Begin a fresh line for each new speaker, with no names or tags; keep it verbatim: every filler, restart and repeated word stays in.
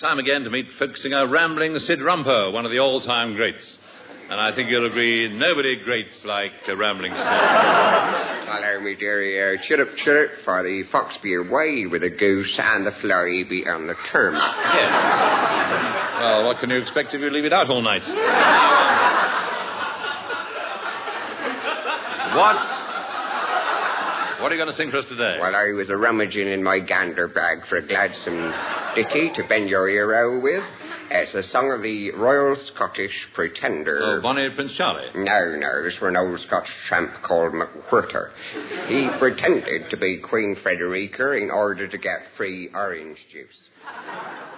Time again to meet folk singer Rambling Sid Rumper, one of the all-time greats. And I think you'll agree nobody greats like uh, Rambling Sid.
Hello, me dearie. Uh, chirrup, chirrup, for the fox be away with the goose and the fly be on the termite.
Yeah. Well, what can you expect if you leave it out all night? What? What are you going to sing for us today?
Well, I was a rummaging in my gander bag for a gladsome ditty to bend your ear out with. It's a song of the Royal Scottish Pretender.
Oh, Bonnie Prince Charlie?
No, no, it's for an old Scotch tramp called McWhirter. He pretended to be Queen Frederica in order to get free orange juice.